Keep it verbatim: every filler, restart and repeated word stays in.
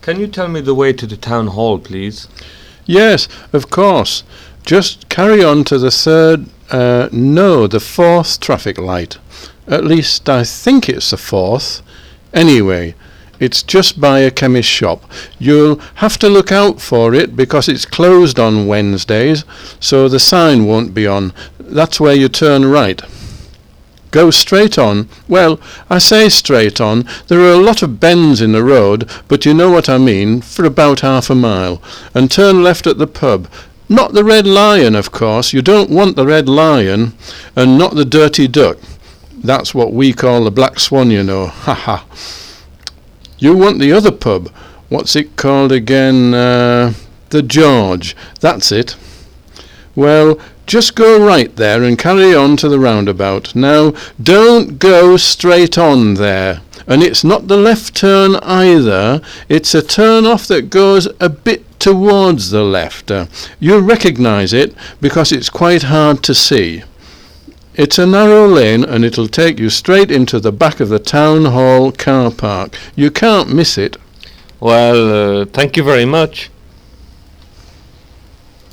Can you tell me the way to the town hall, please? Yes, of course. Just carry on to the third, uh, no, the fourth traffic light. At least I think it's the fourth. Anyway, it's just by a chemist shop. You'll have to look out for it because it's closed on Wednesdays, so the sign won't be on. That's where you turn right. Go straight on. Well, I say straight on. There are a lot of bends in the road, but you know what I mean, for about half a mile. And turn left at the pub. Not the Red Lion, of course. You don't want the Red Lion, and not the Dirty Duck. That's what we call the Black Swan, you know. Ha ha. You want the other pub. What's it called again? Uh, the George. That's it. Well, just go right there and carry on to the roundabout. Now, don't go straight on there. And it's not the left turn either. It's a turn off that goes a bit towards the left. Uh, you'll recognise it because it's quite hard to see. It's a narrow lane and it'll take you straight into the back of the town hall car park. You can't miss it. Well, uh, thank you very much.